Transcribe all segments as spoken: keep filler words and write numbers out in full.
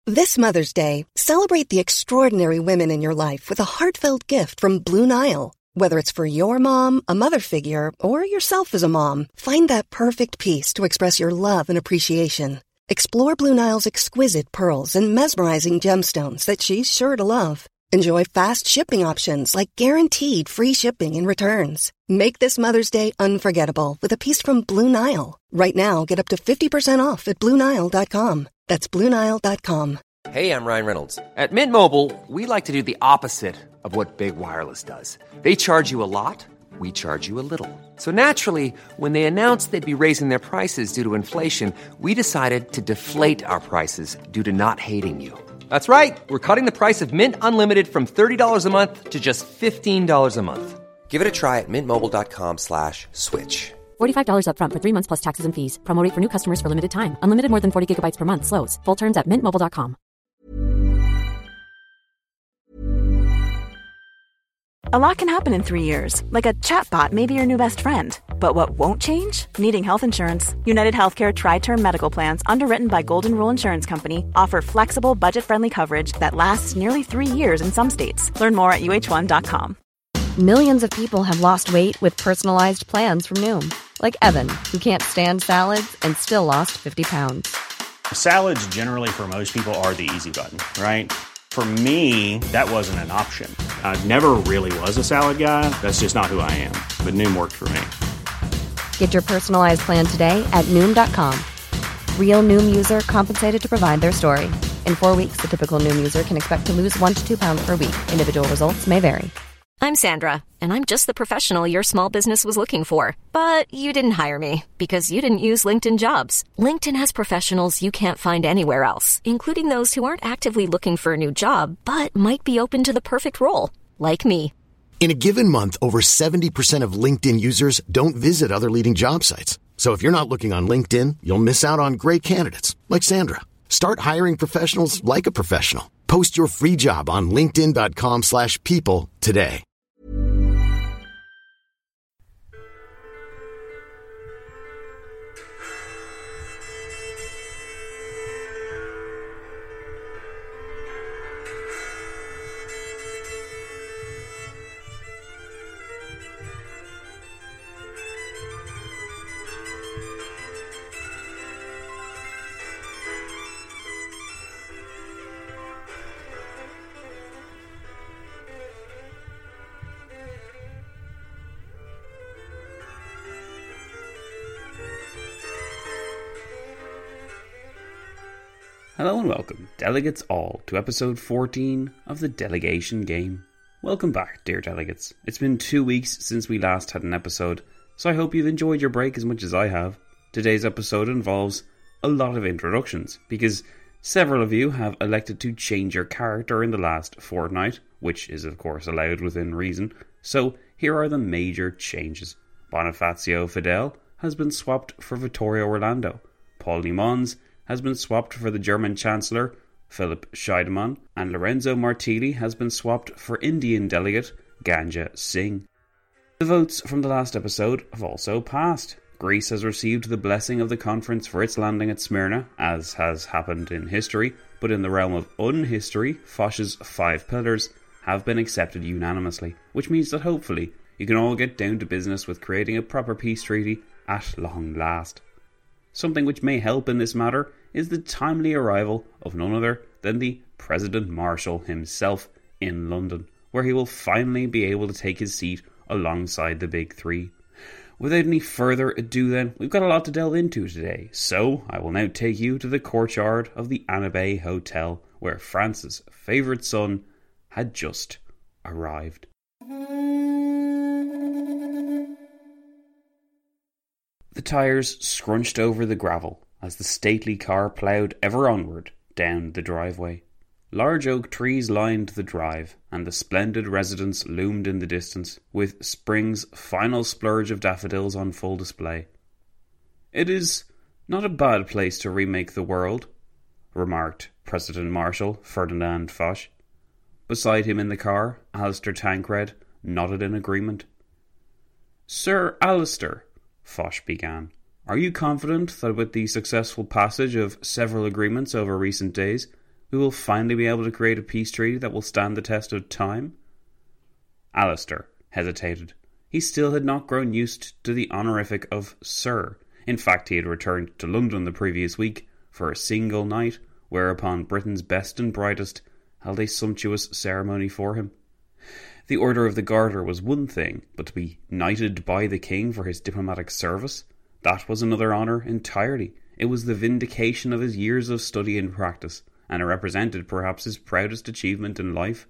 This Mother's Day, celebrate the extraordinary women in your life with a heartfelt gift from Blue Nile. Whether it's for your mom, a mother figure, or yourself as a mom, find that perfect piece to express your love and appreciation. Explore Blue Nile's exquisite pearls and mesmerizing gemstones that she's sure to love. Enjoy fast shipping options like guaranteed free shipping and returns. Make this Mother's Day unforgettable with a piece from Blue Nile. Right now, get up to fifty percent off at Blue Nile dot com. That's Blue Nile dot com. Hey, I'm Ryan Reynolds. At Mint Mobile, we like to do the opposite of what Big Wireless does. They charge you a lot, we charge you a little. So naturally, when they announced they'd be raising their prices due to inflation, we decided to deflate our prices due to not hating you. That's right. We're cutting the price of Mint Unlimited from thirty dollars a month to just fifteen dollars a month. Give it a try at mintmobile.com slash switch. forty-five dollars up front for three months plus taxes and fees. Promo rate for new customers for limited time. Unlimited more than forty gigabytes per month. Slows full terms at mint mobile dot com. A lot can happen in three years, like a chatbot may be your new best friend. But what won't change? Needing health insurance. United Healthcare Tri-Term Medical Plans, underwritten by Golden Rule Insurance Company, offer flexible, budget-friendly coverage that lasts nearly three years in some states. Learn more at U H one dot com. Millions of people have lost weight with personalized plans from Noom. Like Evan, who can't stand salads and still lost fifty pounds. Salads generally for most people are the easy button, right? For me, that wasn't an option. I never really was a salad guy. That's just not who I am. But Noom worked for me. Get your personalized plan today at Noom dot com. Real Noom user compensated to provide their story. In four weeks, the typical Noom user can expect to lose one to two pounds per week. Individual results may vary. I'm Sandra, and I'm just the professional your small business was looking for. But you didn't hire me because you didn't use LinkedIn Jobs. LinkedIn has professionals you can't find anywhere else, including those who aren't actively looking for a new job, but might be open to the perfect role, like me. In a given month, over seventy percent of LinkedIn users don't visit other leading job sites. So if you're not looking on LinkedIn, you'll miss out on great candidates like Sandra. Start hiring professionals like a professional. Post your free job on linkedin dot com slash people today. Hello and welcome, delegates all, to episode fourteen of the Delegation Game. Welcome back, dear delegates. It's been two weeks since we last had an episode, so I hope you've enjoyed your break as much as I have. Today's episode involves a lot of introductions, because several of you have elected to change your character in the last fortnight, which is of course allowed within reason, so here are the major changes. Bonifacio Fidel has been swapped for Vittorio Orlando. Paul Limons has been swapped for the German Chancellor, Philip Scheidemann, and Lorenzo Martilli has been swapped for Indian delegate, Ganja Singh. The votes from the last episode have also passed. Greece has received the blessing of the conference for its landing at Smyrna, as has happened in history, but in the realm of unhistory, Foch's five pillars have been accepted unanimously, which means that hopefully you can all get down to business with creating a proper peace treaty at long last. Something which may help in this matter is the timely arrival of none other than the President Marshal himself in London, where he will finally be able to take his seat alongside the big three. Without any further ado then, we've got a lot to delve into today, so I will now take you to the courtyard of the Annabay Hotel, where France's favourite son had just arrived. The tyres scrunched over the gravel as the stately car ploughed ever onward down the driveway. Large oak trees lined the drive, and the splendid residence loomed in the distance, with spring's final splurge of daffodils on full display. "It is not a bad place to remake the world," remarked President Marshal Ferdinand Foch. Beside him in the car, Alistair Tancred nodded in agreement. "Sir Alistair," Foch began, "are you confident that with the successful passage of several agreements over recent days, We will finally be able to create a peace treaty that will stand the test of time? Alistair hesitated. He still had not grown used to the honorific of Sir. In fact, he had returned to London the previous week for a single night, whereupon Britain's best and brightest held a sumptuous ceremony for him. The Order of the Garter was one thing, but to be knighted by the King for his diplomatic service, that was another honour entirely. It was the vindication of his years of study and practice, and it represented perhaps his proudest achievement in life.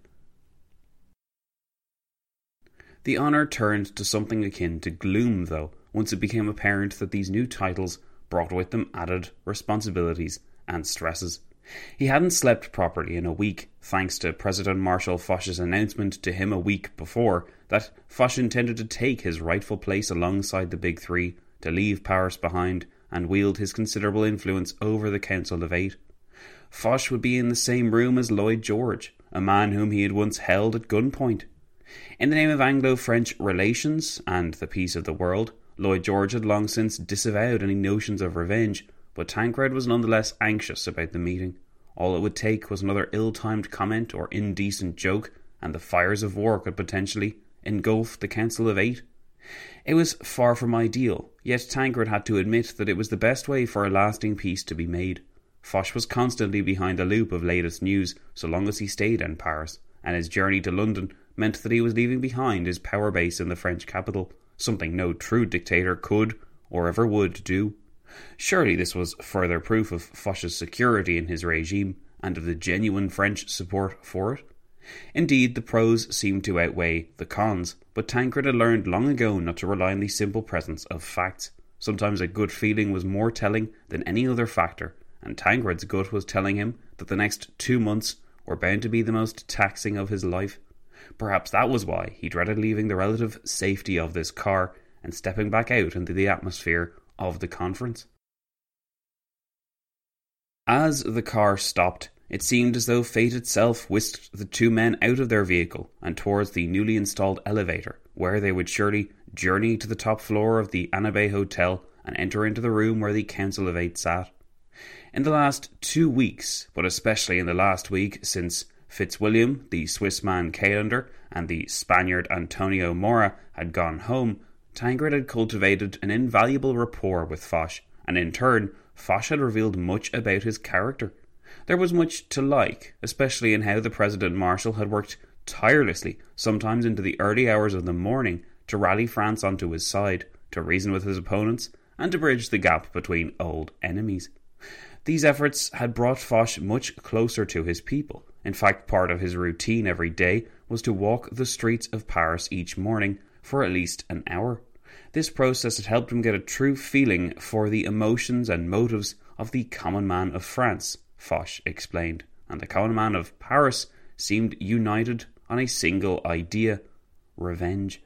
The honour turned to something akin to gloom, though, once it became apparent that these new titles brought with them added responsibilities and stresses. He hadn't slept properly in a week, thanks to President Marshal Foch's announcement to him a week before that Foch intended to take his rightful place alongside the Big Three, to leave Paris behind and wield his considerable influence over the Council of Eight. Foch would be in the same room as Lloyd George, a man whom he had once held at gunpoint. In the name of Anglo-French relations and the peace of the world, Lloyd George had long since disavowed any notions of revenge, but Tancred was nonetheless anxious about the meeting. All it would take was another ill-timed comment or indecent joke, and the fires of war could potentially engulf the Council of Eight. It was far from ideal, yet Tancred had to admit that it was the best way for a lasting peace to be made. Foch was constantly behind the loop of latest news so long as he stayed in Paris, and his journey to London meant that he was leaving behind his power base in the French capital, something no true dictator could or ever would do. Surely this was further proof of Foch's security in his regime and of the genuine French support for it. Indeed, the pros seemed to outweigh the cons, but Tancred had learned long ago not to rely on the simple presence of facts. Sometimes a good feeling was more telling than any other factor, and Tancred's gut was telling him that the next two months were bound to be the most taxing of his life. Perhaps that was why he dreaded leaving the relative safety of this car and stepping back out into the atmosphere of the conference. As the car stopped, it seemed as though fate itself whisked the two men out of their vehicle and towards the newly installed elevator, where they would surely journey to the top floor of the Annabay Hotel and enter into the room where the Council of Eight sat. In the last two weeks, but especially in the last week since Fitzwilliam, the Swiss man Callender, and the Spaniard Antonio Mora had gone home, Tancred had cultivated an invaluable rapport with Foch, and in turn, Foch had revealed much about his character. There was much to like, especially in how the President Marshal had worked tirelessly, sometimes into the early hours of the morning, to rally France onto his side, to reason with his opponents, and to bridge the gap between old enemies. These efforts had brought Foch much closer to his people. In fact, part of his routine every day was to walk the streets of Paris each morning for at least an hour. This process had helped him get a true feeling for the emotions and motives of the common man of France, Foch explained, and the common man of Paris seemed united on a single idea: revenge.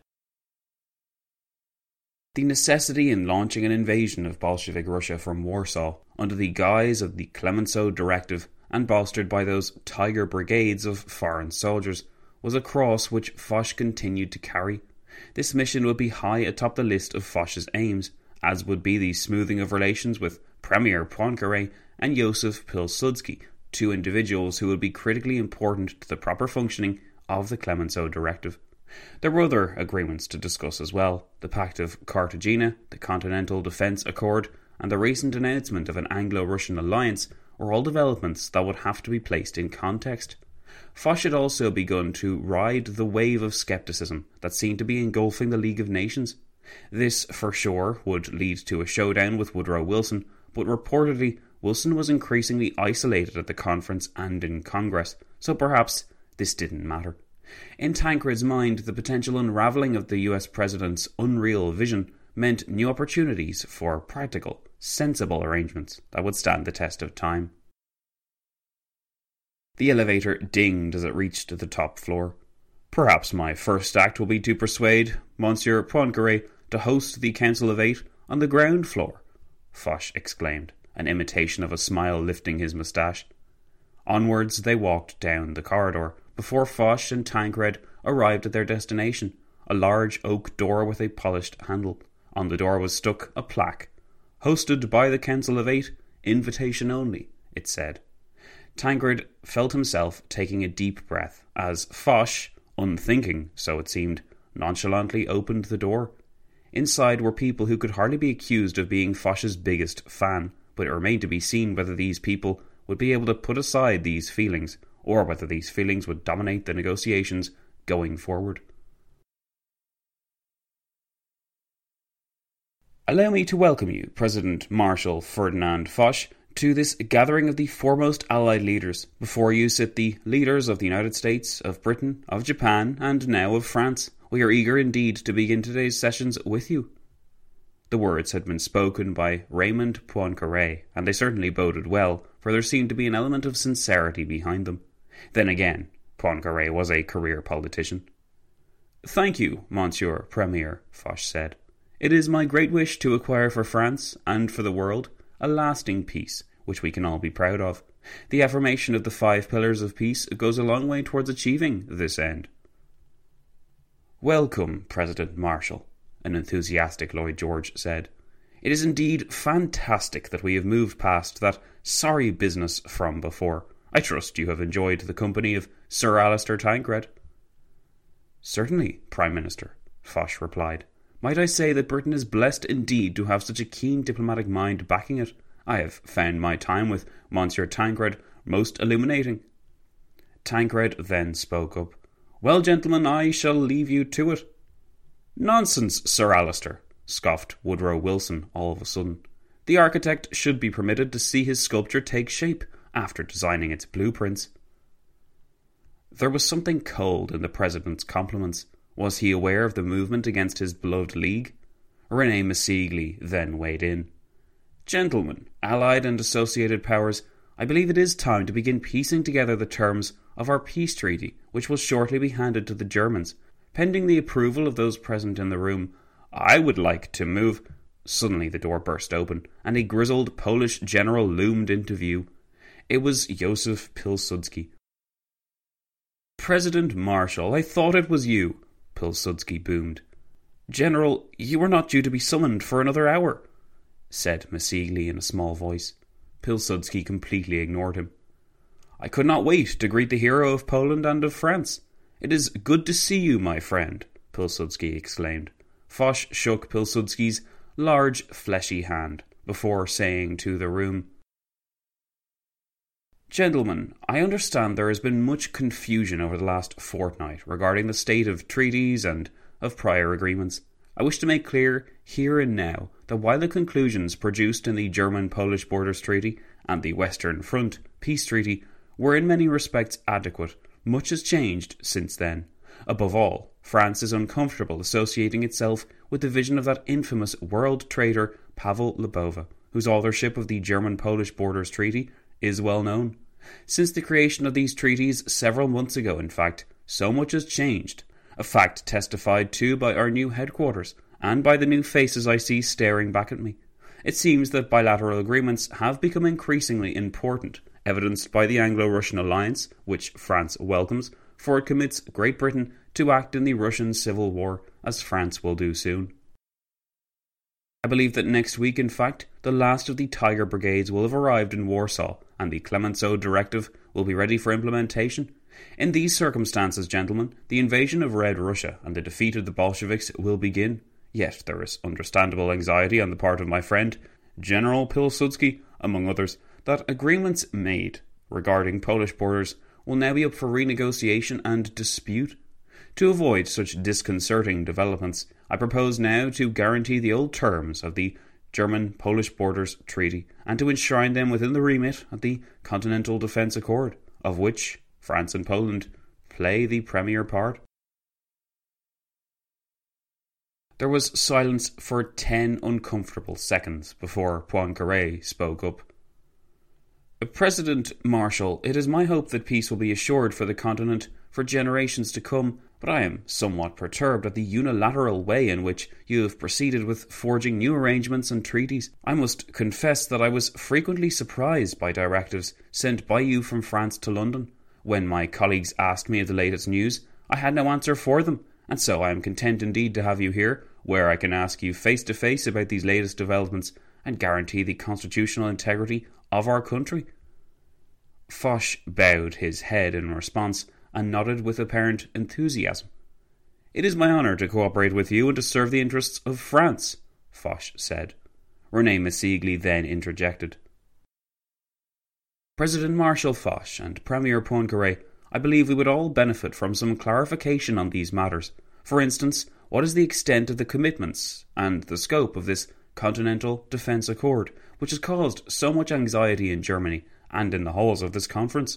The necessity in launching an invasion of Bolshevik Russia from Warsaw under the guise of the Clemenceau Directive and bolstered by those tiger brigades of foreign soldiers was a cross which Foch continued to carry. This mission would be high atop the list of Foch's aims, as would be the smoothing of relations with Premier Poincaré and Joseph Pilsudski, two individuals who would be critically important to the proper functioning of the Clemenceau Directive. There were other agreements to discuss as well: the Pact of Cartagena, the Continental Defence Accord, and the recent announcement of an Anglo-Russian alliance were all developments that would have to be placed in context. Foch had also begun to ride the wave of scepticism that seemed to be engulfing the League of Nations. This, for sure, would lead to a showdown with Woodrow Wilson, but reportedly Wilson was increasingly isolated at the conference and in Congress, so perhaps this didn't matter. In Tancred's mind, the potential unravelling of the U S president's unreal vision meant new opportunities for practical, sensible arrangements that would stand the test of time. The elevator dinged as it reached the top floor. "Perhaps my first act will be to persuade Monsieur Poincaré to host the Council of Eight on the ground floor," Foch exclaimed, an imitation of a smile lifting his moustache. Onwards they walked down the corridor, before Foch and Tancred arrived at their destination, a large oak door with a polished handle. On the door was stuck a plaque. "Hosted by the Council of Eight, invitation only," it said. Tancred felt himself taking a deep breath as Foch, unthinking, so it seemed, nonchalantly opened the door. Inside were people who could hardly be accused of being Foch's biggest fan, but it remained to be seen whether these people would be able to put aside these feelings, or whether these feelings would dominate the negotiations going forward. Allow me to welcome you, President Marshal Ferdinand Foch, to this gathering of the foremost Allied leaders. Before you sit the leaders of the United States, of Britain, of Japan, and now of France. We are eager indeed to begin today's sessions with you. The words had been spoken by Raymond Poincaré, and they certainly boded well, for there seemed to be an element of sincerity behind them. Then again, Poincaré was a career politician. "Thank you, Monsieur Premier," Foch said. "It is my great wish to acquire for France, and for the world, a lasting peace, which we can all be proud of. The affirmation of the five pillars of peace goes a long way towards achieving this end." "Welcome, President Marshal," an enthusiastic Lloyd George said. "It is indeed fantastic that we have moved past that sorry business from before. I trust you have enjoyed the company of Sir Alister Tancred." "Certainly, Prime Minister," Foch replied. "Might I say that Britain is blessed indeed to have such a keen diplomatic mind backing it? I have found my time with Monsieur Tancred most illuminating." Tancred then spoke up. "Well, gentlemen, I shall leave you to it." "Nonsense, Sir Alister," scoffed Woodrow Wilson all of a sudden. "The architect should be permitted to see his sculpture take shape after designing its blueprints." There was something cold in the President's compliments. Was he aware of the movement against his beloved League? René Massigli then weighed in. "Gentlemen, Allied and associated powers, I believe it is time to begin piecing together the terms of our peace treaty, which will shortly be handed to the Germans. Pending the approval of those present in the room, I would like to move—" Suddenly the door burst open, and a grizzled Polish general loomed into view. It was Józef Pilsudski. "President Marshal, I thought it was you," Pilsudski boomed. "General, you are not due to be summoned for another hour," said Massigli in a small voice. Pilsudski completely ignored him. "I could not wait to greet the hero of Poland and of France. It is good to see you, my friend," Pilsudski exclaimed. Foch shook Pilsudski's large, fleshy hand before saying to the room, "Gentlemen, I understand there has been much confusion over the last fortnight regarding the state of treaties and of prior agreements. I wish to make clear here and now that while the conclusions produced in the German-Polish Borders Treaty and the Western Front Peace Treaty were in many respects adequate, much has changed since then. Above all, France is uncomfortable associating itself with the vision of that infamous world traitor Pavel Lubova, whose authorship of the German-Polish Borders Treaty is well known. Since the creation of these treaties several months ago, in fact, so much has changed, a fact testified to by our new headquarters and by the new faces I see staring back at me. It seems that bilateral agreements have become increasingly important, evidenced by the Anglo-Russian alliance, which France welcomes, for it commits Great Britain to act in the Russian Civil War, as France will do soon. I believe that next week, in fact, the last of the Tiger Brigades will have arrived in Warsaw, and the Clemenceau Directive will be ready for implementation. In these circumstances, gentlemen, the invasion of Red Russia and the defeat of the Bolsheviks will begin. Yet there is understandable anxiety on the part of my friend, General Pilsudski, among others, that agreements made regarding Polish borders will now be up for renegotiation and dispute. To avoid such disconcerting developments, I propose now to guarantee the old terms of the German-Polish Borders Treaty and to enshrine them within the remit of the Continental Defence Accord, of which France and Poland play the premier part. There was silence for ten uncomfortable seconds before Poincaré spoke up. President Marshal, it is my hope that peace will be assured for the continent for generations to come, but I am somewhat perturbed at the unilateral way in which you have proceeded with forging new arrangements and treaties. I must confess that I was frequently surprised by directives sent by you from France to London. When my colleagues asked me of the latest news, I had no answer for them, and so I am content indeed to have you here, where I can ask you face to face about these latest developments and guarantee the constitutional integrity of our country. Foch bowed his head in response and nodded with apparent enthusiasm. "It is my honour to cooperate with you and to serve the interests of France," Foch said. René Massigli then interjected. "President Marshal Foch and Premier Poincaré, I believe we would all benefit from some clarification on these matters. For instance, what is the extent of the commitments and the scope of this Continental Defence Accord, which has caused so much anxiety in Germany and in the halls of this conference?"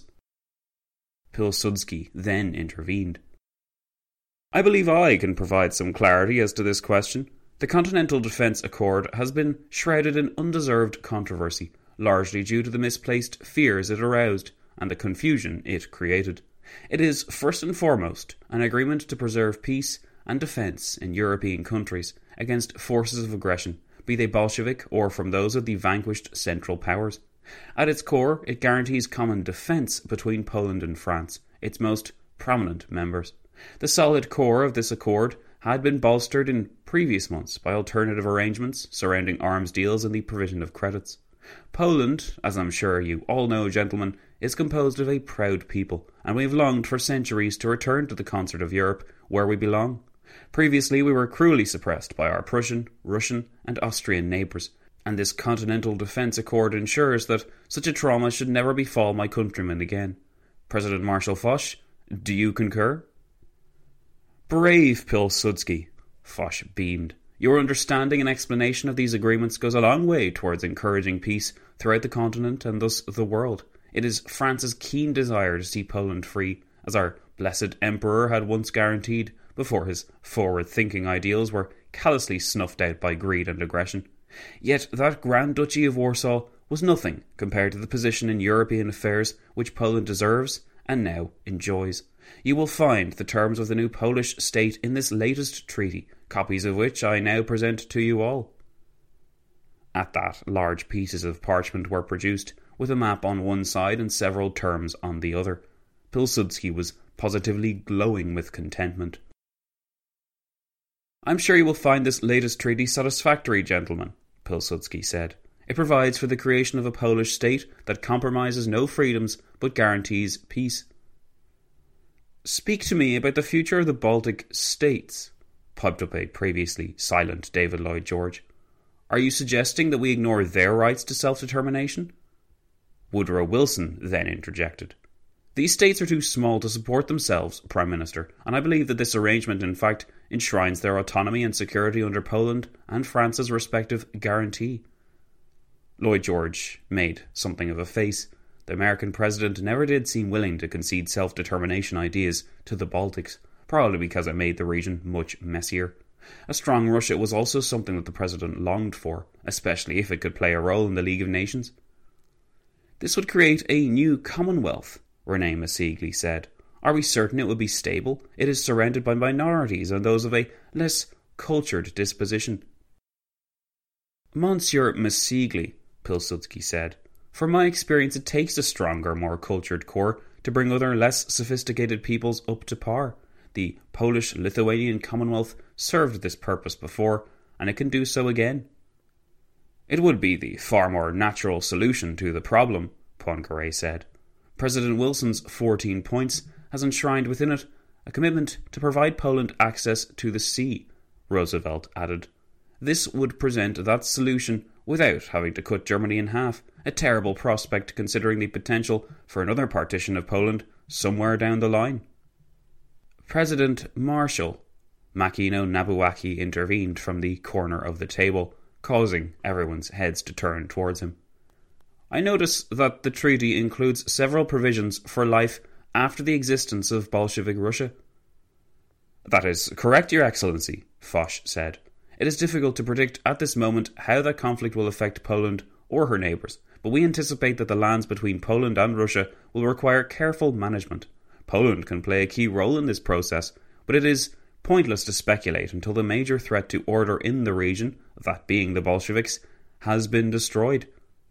Pilsudski then intervened. "I believe I can provide some clarity as to this question. The Continental Defence Accord has been shrouded in undeserved controversy, largely due to the misplaced fears it aroused and the confusion it created. It is, first and foremost, an agreement to preserve peace and defence in European countries against forces of aggression, be they Bolshevik or from those of the vanquished Central Powers. At its core, it guarantees common defence between Poland and France, its most prominent members. The solid core of this accord had been bolstered in previous months by alternative arrangements surrounding arms deals and the provision of credits. Poland, as I'm sure you all know, gentlemen, is composed of a proud people, and we have longed for centuries to return to the concert of Europe, where we belong. Previously we were cruelly suppressed by our Prussian, Russian and Austrian neighbours, and this Continental Defence Accord ensures that such a trauma should never befall my countrymen again. President Marshal Foch, do you concur?" "Brave Pilsudski," Foch beamed. "Your understanding and explanation of these agreements goes a long way towards encouraging peace throughout the continent and thus the world. It is France's keen desire to see Poland free, as our blessed Emperor had once guaranteed, before his forward-thinking ideals were callously snuffed out by greed and aggression. Yet that Grand Duchy of Warsaw was nothing compared to the position in European affairs which Poland deserves and now enjoys. You will find the terms of the new Polish state in this latest treaty, copies of which I now present to you all." At that, large pieces of parchment were produced, with a map on one side and several terms on the other. Pilsudski was positively glowing with contentment. "I'm sure you will find this latest treaty satisfactory, gentlemen," Pilsudski said. "It provides for the creation of a Polish state that compromises no freedoms but guarantees peace." "Speak to me about the future of the Baltic states," piped up a previously silent David Lloyd George. "Are you suggesting that we ignore their rights to self-determination?" Woodrow Wilson then interjected. "These states are too small to support themselves, Prime Minister, and I believe that this arrangement in fact enshrines their autonomy and security under Poland and France's respective guarantee." Lloyd George made something of a face. The American president never did seem willing to concede self-determination ideas to the Baltics, probably because it made the region much messier. A strong Russia was also something that the president longed for, especially if it could play a role in the League of Nations. "This would create a new Commonwealth," René Massigli said. "Are we certain it would be stable? It is surrounded by minorities and those of a less cultured disposition." "Monsieur Massigli," Pilsudski said, "from my experience it takes a stronger, more cultured core to bring other less sophisticated peoples up to par. The Polish-Lithuanian Commonwealth served this purpose before, and it can do so again." "It would be the far more natural solution to the problem," Poincaré said. "President Wilson's fourteen points has enshrined within it a commitment to provide Poland access to the sea," Roosevelt added. "This would present that solution without having to cut Germany in half, a terrible prospect considering the potential for another partition of Poland somewhere down the line." "President Marshal," Makino Nabuaki intervened from the corner of the table, causing everyone's heads to turn towards him. "I notice that the treaty includes several provisions for life after the existence of Bolshevik Russia." "That is correct, Your Excellency," Foch said. "It is difficult to predict at this moment how that conflict will affect Poland or her neighbours, but we anticipate that the lands between Poland and Russia will require careful management. Poland can play a key role in this process, but it is pointless to speculate until the major threat to order in the region, that being the Bolsheviks, has been destroyed."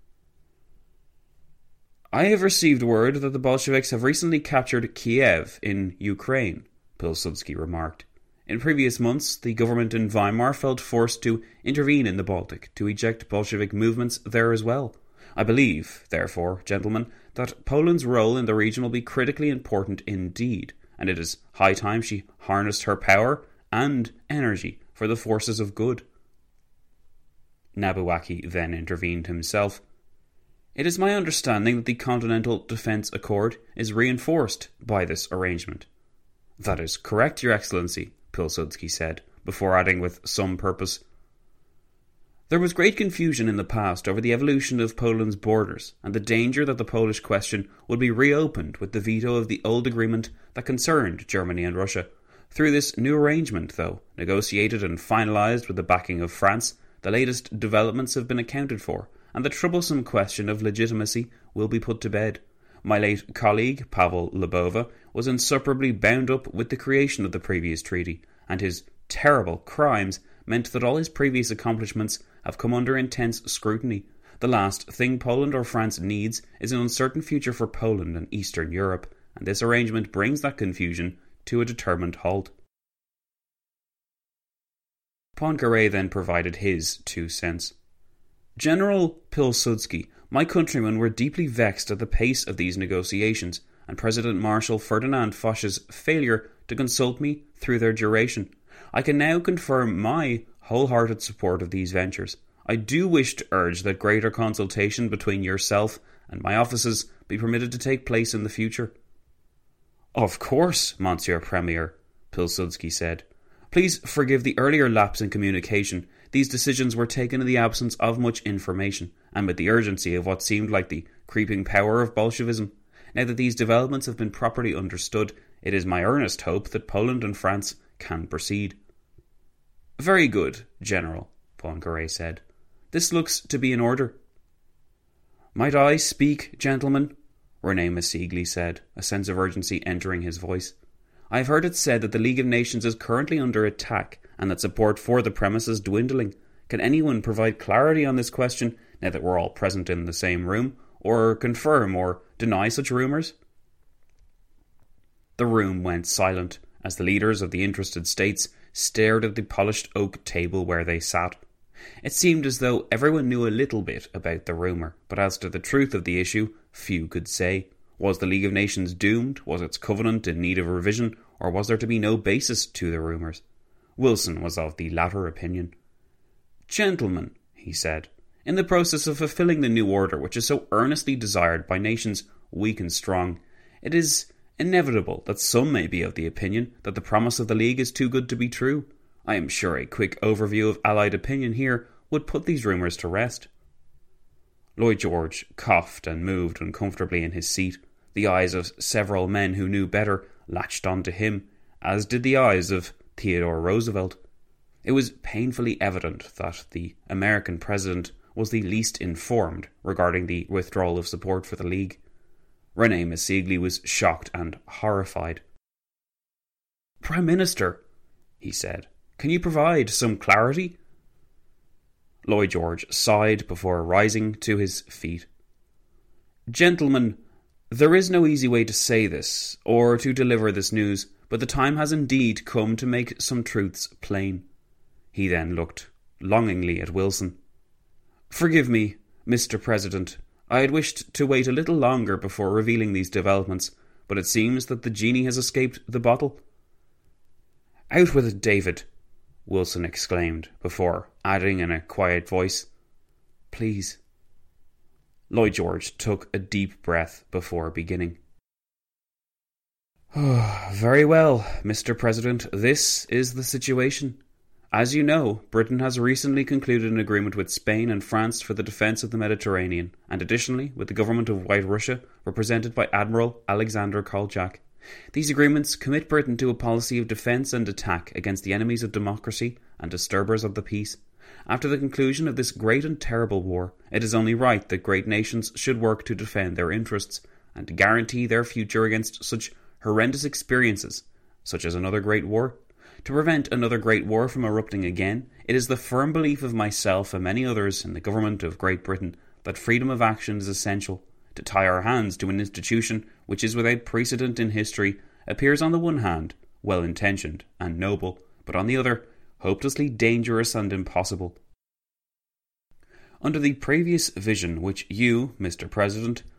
"I have received word that the Bolsheviks have recently captured Kiev in Ukraine," Pilsudski remarked. "In previous months, the government in Weimar felt forced to intervene in the Baltic to eject Bolshevik movements there as well. I believe, therefore, gentlemen, that Poland's role in the region will be critically important indeed, and it is high time she harnessed her power and energy for the forces of good. Nabuaki then intervened himself. It is my understanding that the Continental Defence Accord is reinforced by this arrangement. That is correct, Your Excellency, Pilsudski said, before adding with some purpose. There was great confusion in the past over the evolution of Poland's borders and the danger that the Polish question would be reopened with the veto of the old agreement that concerned Germany and Russia. Through this new arrangement, though, negotiated and finalised with the backing of France, the latest developments have been accounted for, and the troublesome question of legitimacy will be put to bed. My late colleague, Pavel Lubova, was inseparably bound up with the creation of the previous treaty, and his terrible crimes meant that all his previous accomplishments have come under intense scrutiny. The last thing Poland or France needs is an uncertain future for Poland and Eastern Europe, and this arrangement brings that confusion to a determined halt. Poincaré then provided his two cents. General Pilsudski, my countrymen were deeply vexed at the pace of these negotiations, and President Marshal Ferdinand Foch's failure to consult me through their duration. I can now confirm my wholehearted support of these ventures. I do wish to urge that greater consultation between yourself and my offices be permitted to take place in the future. Of course, Monsieur Premier, Pilsudski said. Please forgive the earlier lapse in communication. These decisions were taken in the absence of much information, and with the urgency of what seemed like the creeping power of Bolshevism. Now that these developments have been properly understood, it is my earnest hope that Poland and France can proceed. Very good, General, Poincaré said. This looks to be in order. Might I speak, gentlemen? René Massigli said, a sense of urgency entering his voice. I have heard it said that the League of Nations is currently under attack and that support for the premise is dwindling. Can anyone provide clarity on this question now that we're all present in the same room, or confirm or deny such rumours? The room went silent as the leaders of the interested states stared at the polished oak table where they sat. It seemed as though everyone knew a little bit about the rumour, but as to the truth of the issue, few could say. Was the League of Nations doomed? Was its covenant in need of revision? Or was there to be no basis to the rumours? Wilson was of the latter opinion. Gentlemen, he said, in the process of fulfilling the new order which is so earnestly desired by nations weak and strong, it is inevitable that some may be of the opinion that the promise of the League is too good to be true. I am sure a quick overview of Allied opinion here would put these rumours to rest. Lloyd George coughed and moved uncomfortably in his seat. The eyes of several men who knew better latched onto him, as did the eyes of Theodore Roosevelt. It was painfully evident that the American president was the least informed regarding the withdrawal of support for the League. René Massigli was shocked and horrified. Prime Minister, he said, can you provide some clarity? Lloyd George sighed before rising to his feet. Gentlemen, there is no easy way to say this, or to deliver this news, but the time has indeed come to make some truths plain. He then looked longingly at Wilson. Forgive me, Mister President. I had wished to wait a little longer before revealing these developments, but it seems that the genie has escaped the bottle. Out with it, David, Wilson exclaimed, before adding in a quiet voice, Please. Lloyd George took a deep breath before beginning. Oh, very well, Mister President, this is the situation. As you know, Britain has recently concluded an agreement with Spain and France for the defence of the Mediterranean, and additionally with the government of White Russia, represented by Admiral Alexander Kolchak. These agreements commit Britain to a policy of defence and attack against the enemies of democracy and disturbers of the peace. After the conclusion of this great and terrible war, it is only right that great nations should work to defend their interests and to guarantee their future against such horrendous experiences, such as another great war. To prevent another great war from erupting again, it is the firm belief of myself and many others in the government of Great Britain that freedom of action is essential. To tie our hands to an institution which is without precedent in history appears on the one hand well-intentioned and noble, but on the other hopelessly dangerous and impossible. Under the previous vision which you, Mister President,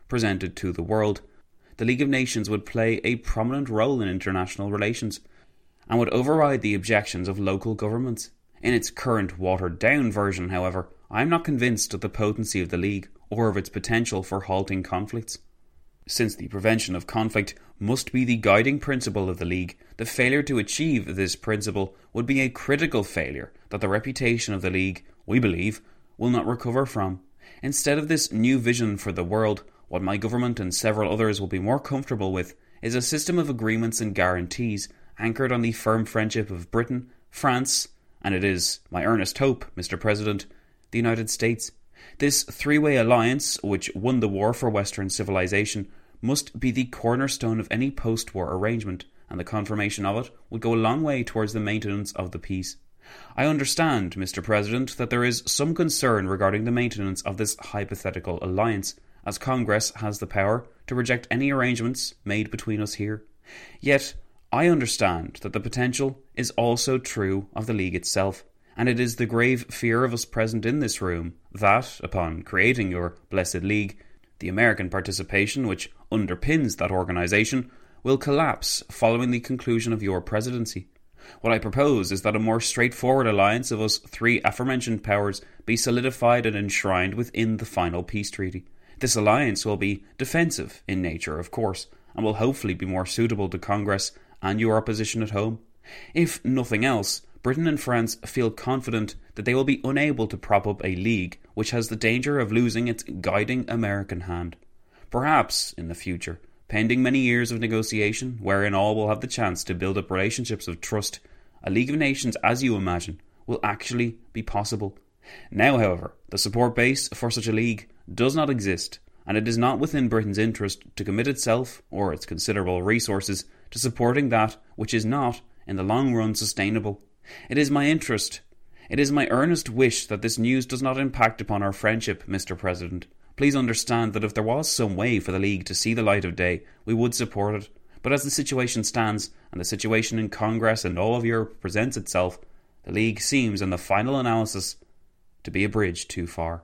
presented to the world, the League of Nations would play a prominent role in international relations and would override the objections of local governments. In its current watered-down version, however, I am not convinced of the potency of the League or of its potential for halting conflicts. Since the prevention of conflict must be the guiding principle of the League, the failure to achieve this principle would be a critical failure that the reputation of the League, we believe, will not recover from. Instead of this new vision for the world, what my government and several others will be more comfortable with is a system of agreements and guarantees anchored on the firm friendship of Britain, France, and it is my earnest hope, Mister President, the United States. This three-way alliance, which won the war for Western civilization, must be the cornerstone of any post-war arrangement, and the confirmation of it would go a long way towards the maintenance of the peace. I understand, Mister President, that there is some concern regarding the maintenance of this hypothetical alliance, as Congress has the power to reject any arrangements made between us here. Yet, I understand that the potential is also true of the League itself, and it is the grave fear of us present in this room that, upon creating your blessed League, the American participation which underpins that organisation will collapse following the conclusion of your presidency. What I propose is that a more straightforward alliance of us three aforementioned powers be solidified and enshrined within the final peace treaty. This alliance will be defensive in nature, of course, and will hopefully be more suitable to Congress and your opposition at home. If nothing else, Britain and France feel confident that they will be unable to prop up a league which has the danger of losing its guiding American hand. Perhaps, in the future, pending many years of negotiation, wherein all will have the chance to build up relationships of trust, a League of Nations, as you imagine, will actually be possible. Now, however, the support base for such a league does not exist, and it is not within Britain's interest to commit itself, or its considerable resources, to supporting that which is not, in the long run, sustainable. It is my interest, it is my earnest wish that this news does not impact upon our friendship, Mister President. Please understand that if there was some way for the League to see the light of day, we would support it. But as the situation stands, and the situation in Congress and all of Europe presents itself, the League seems, in the final analysis, to be a bridge too far.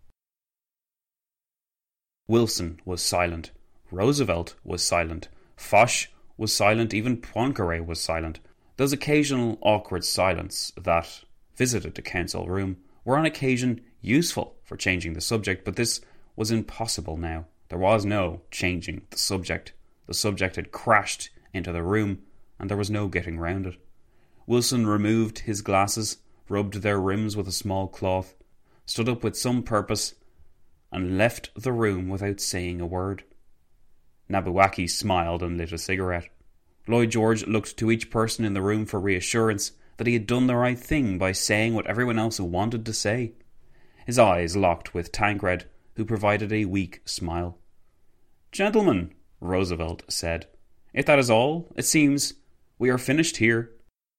Wilson was silent. Roosevelt was silent. Foch was silent. Even Poincaré was silent. Those occasional awkward silence that visited the council room were on occasion useful for changing the subject, but this was impossible now. There was no changing the subject. The subject had crashed into the room, and there was no getting round it. Wilson removed his glasses, rubbed their rims with a small cloth, stood up with some purpose, and left the room without saying a word. Nabowaki smiled and lit a cigarette. Lloyd George looked to each person in the room for reassurance that he had done the right thing by saying what everyone else wanted to say. His eyes locked with Tancred, who provided a weak smile. "Gentlemen," Roosevelt said, "if that is all, it seems we are finished here."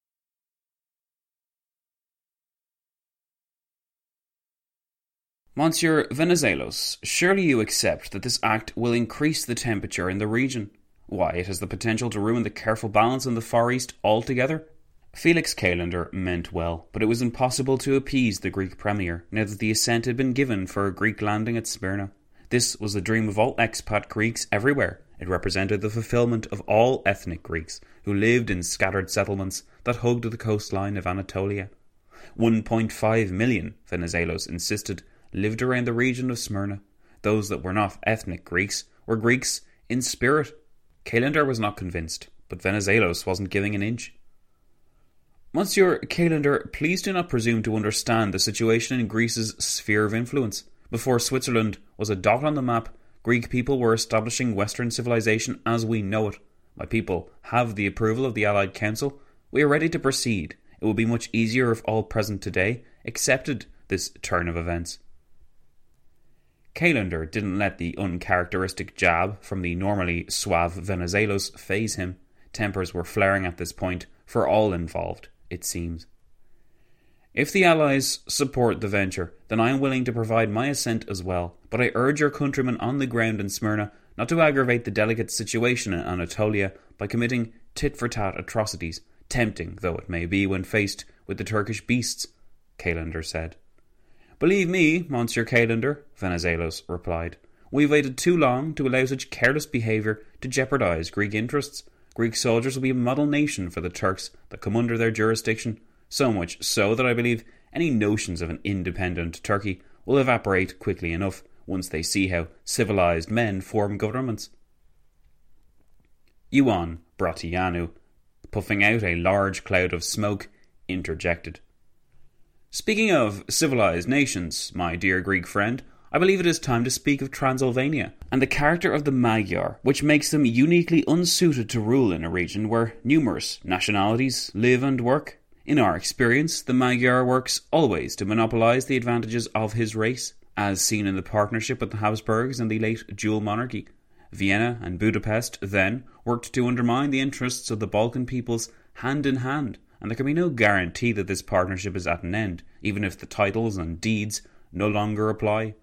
Monsieur Venizelos, surely you accept that this act will increase the temperature in the region? Why, it has the potential to ruin the careful balance in the Far East altogether. Felix Callender meant well, but it was impossible to appease the Greek premier, now that the assent had been given for a Greek landing at Smyrna. This was the dream of all expat Greeks everywhere. It represented the fulfillment of all ethnic Greeks who lived in scattered settlements that hugged the coastline of Anatolia. one point five million, Venizelos insisted, lived around the region of Smyrna. Those that were not ethnic Greeks were Greeks in spirit. Callender was not convinced, but Venizelos wasn't giving an inch. Monsieur Callender, please do not presume to understand the situation in Greece's sphere of influence. Before Switzerland was a dot on the map, Greek people were establishing Western civilization as we know it. My people have the approval of the Allied Council. We are ready to proceed. It will be much easier if all present today accepted this turn of events. Callender didn't let the uncharacteristic jab from the normally suave Venizelos faze him. Tempers were flaring at this point for all involved, it seems. If the Allies support the venture, then I am willing to provide my assent as well, but I urge your countrymen on the ground in Smyrna not to aggravate the delicate situation in Anatolia by committing tit-for-tat atrocities, tempting though it may be when faced with the Turkish beasts, Callender said. Believe me, Monsieur Callender, Venizelos replied, We've waited too long to allow such careless behaviour to jeopardise Greek interests. Greek soldiers will be a model nation for the Turks that come under their jurisdiction, so much so that I believe any notions of an independent Turkey will evaporate quickly enough once they see how civilised men form governments. Ioan Brătianu, puffing out a large cloud of smoke, interjected. Speaking of civilised nations, my dear Greek friend, I believe it is time to speak of Transylvania and the character of the Magyar, which makes them uniquely unsuited to rule in a region where numerous nationalities live and work. In our experience, the Magyar works always to monopolise the advantages of his race, as seen in the partnership with the Habsburgs and the late dual monarchy. Vienna and Budapest, then, worked to undermine the interests of the Balkan peoples hand in hand, and there can be no guarantee that this partnership is at an end, even if the titles and deeds no longer apply.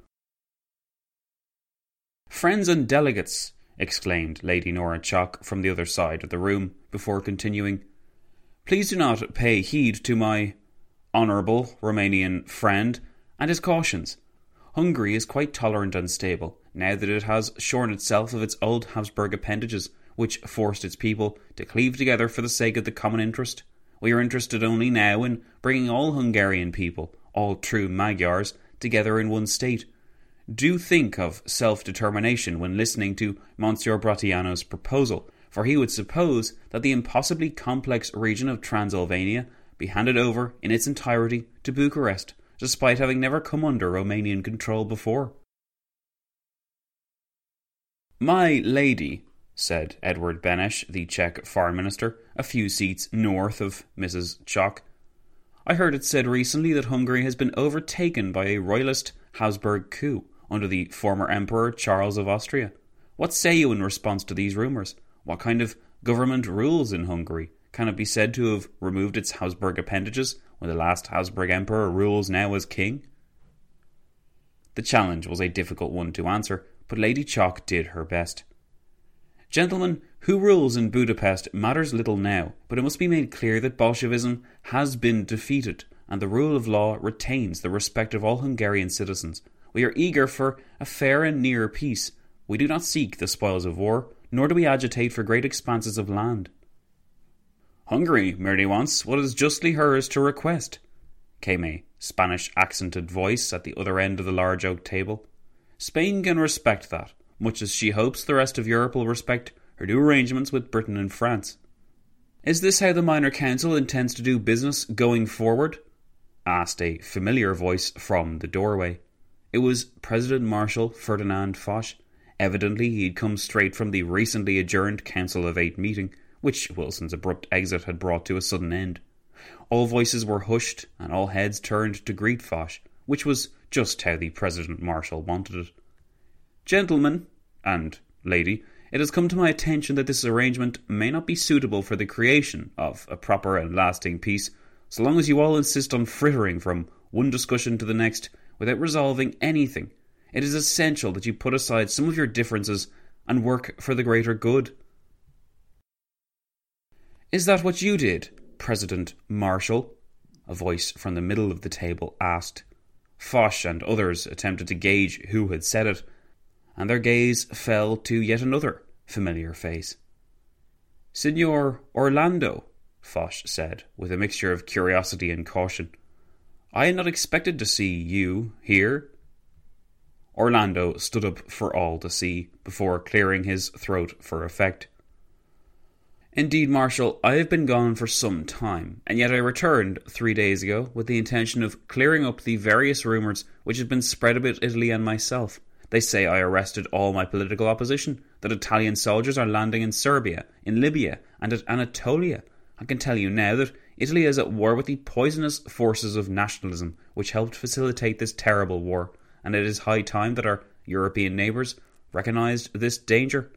"Friends and delegates," exclaimed Lady Nora Chalk from the other side of the room, before continuing, "please do not pay heed to my honourable Romanian friend and his cautions. Hungary is quite tolerant and stable, now that it has shorn itself of its old Habsburg appendages, which forced its people to cleave together for the sake of the common interest. We are interested only now in bringing all Hungarian people, all true Magyars, together in one state. Do think of self-determination when listening to Monsieur Brătianu's proposal, for he would suppose that the impossibly complex region of Transylvania be handed over in its entirety to Bucharest, despite having never come under Romanian control before." "My lady," said Edward Benesch, the Czech foreign minister, a few seats north of Missus Chalk, "I heard it said recently that Hungary has been overtaken by a royalist Habsburg coup under the former Emperor Charles of Austria. What say you in response to these rumours? What kind of government rules in Hungary? Can it be said to have removed its Habsburg appendages when the last Habsburg Emperor rules now as king?" The challenge was a difficult one to answer, but Lady Chalk did her best. "Gentlemen, who rules in Budapest matters little now, but it must be made clear that Bolshevism has been defeated, and the rule of law retains the respect of all Hungarian citizens. We are eager for a fair and near peace. We do not seek the spoils of war, nor do we agitate for great expanses of land." "Hungary merely wants what is justly hers to request," came a Spanish-accented voice at the other end of the large oak table. "Spain can respect that, much as she hopes the rest of Europe will respect her new arrangements with Britain and France." "Is this how the Minor Council intends to do business going forward?" asked a familiar voice from the doorway. It was President Marshal Ferdinand Foch. Evidently he had come straight from the recently adjourned Council of Eight meeting, which Wilson's abrupt exit had brought to a sudden end. All voices were hushed, and all heads turned to greet Foch, which was just how the President Marshal wanted it. "Gentlemen, and lady, it has come to my attention that this arrangement may not be suitable for the creation of a proper and lasting peace, so long as you all insist on frittering from one discussion to the next without resolving anything. It is essential that you put aside some of your differences and work for the greater good." "Is that what you did, President Marshal?" a voice from the middle of the table asked. Foch and others attempted to gauge who had said it, and their gaze fell to yet another familiar face. "Signor Orlando," Foch said, with a mixture of curiosity and caution. "I had not expected to see you here." Orlando stood up for all to see, before clearing his throat for effect. "Indeed, Marshal, I have been gone for some time, and yet I returned three days ago with the intention of clearing up the various rumours which have been spread about Italy and myself. They say I arrested all my political opposition, that Italian soldiers are landing in Serbia, in Libya, and at Anatolia. I can tell you now that Italy is at war with the poisonous forces of nationalism which helped facilitate this terrible war, and it is high time that our European neighbours recognised this danger."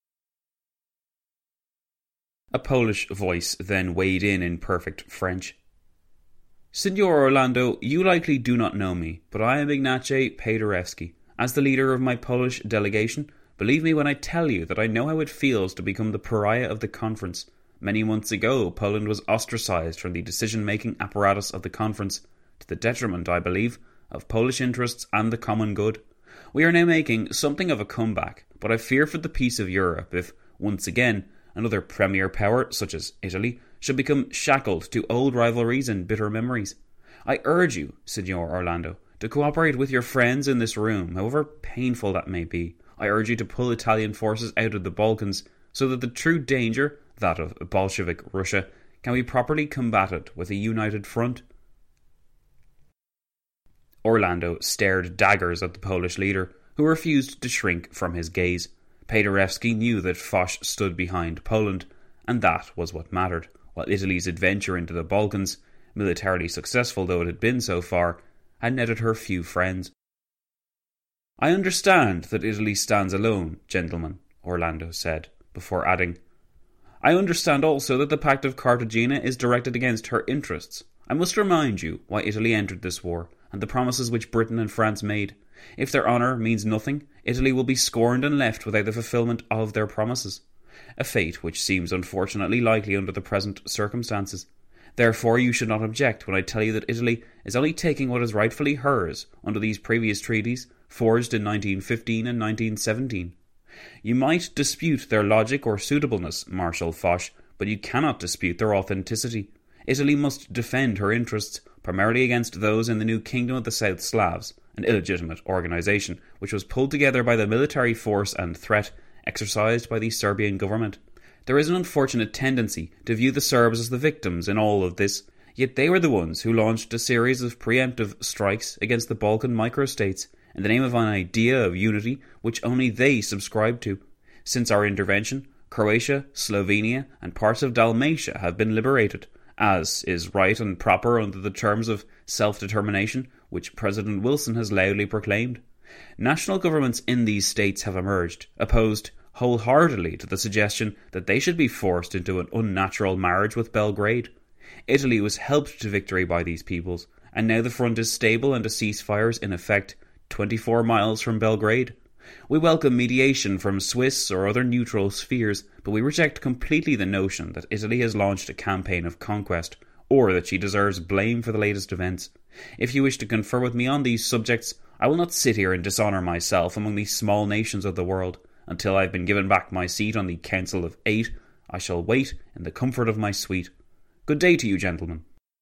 A Polish voice then weighed in in perfect French. "Signor Orlando, you likely do not know me, but I am Ignacy Paderewski. As the leader of my Polish delegation, believe me when I tell you that I know how it feels to become the pariah of the conference. Many months ago, Poland was ostracised from the decision-making apparatus of the conference, to the detriment, I believe, of Polish interests and the common good. We are now making something of a comeback, but I fear for the peace of Europe if, once again, another premier power, such as Italy, should become shackled to old rivalries and bitter memories. I urge you, Signor Orlando, to cooperate with your friends in this room, however painful that may be. I urge you to pull Italian forces out of the Balkans so that the true danger, that of Bolshevik Russia, can be properly combated with a united front. Orlando stared daggers at the Polish leader, who refused to shrink from his gaze. Paderewski knew that Foch stood behind Poland, and that was what mattered, while Italy's adventure into the Balkans, militarily successful though it had been so far, had netted her few friends. I understand that Italy stands alone, gentlemen, Orlando said, before adding, I understand also that the Pact of Cartagena is directed against her interests. I must remind you why Italy entered this war, and the promises which Britain and France made. If their honour means nothing, Italy will be scorned and left without the fulfilment of their promises, a fate which seems unfortunately likely under the present circumstances. Therefore you should not object when I tell you that Italy is only taking what is rightfully hers under these previous treaties, forged in nineteen fifteen and nineteen seventeen. You might dispute their logic or suitableness, Marshal Foch, but you cannot dispute their authenticity. Italy must defend her interests, primarily against those in the new Kingdom of the South Slavs, an illegitimate organisation which was pulled together by the military force and threat exercised by the Serbian government. There is an unfortunate tendency to view the Serbs as the victims in all of this, yet they were the ones who launched a series of preemptive strikes against the Balkan microstates in the name of an idea of unity which only they subscribed to. Since our intervention, Croatia, Slovenia and parts of Dalmatia have been liberated, as is right and proper under the terms of self-determination which President Wilson has loudly proclaimed. National governments in these states have emerged, opposed wholeheartedly to the suggestion that they should be forced into an unnatural marriage with Belgrade. Italy was helped to victory by these peoples, and now the front is stable and a ceasefire is in effect twenty-four miles from Belgrade. We welcome mediation from Swiss or other neutral spheres, but we reject completely the notion that Italy has launched a campaign of conquest, or that she deserves blame for the latest events. If you wish to confer with me on these subjects, I will not sit here and dishonour myself among these small nations of the world. Until I have been given back my seat on the Council of Eight, I shall wait in the comfort of my suite. Good day to you, gentlemen.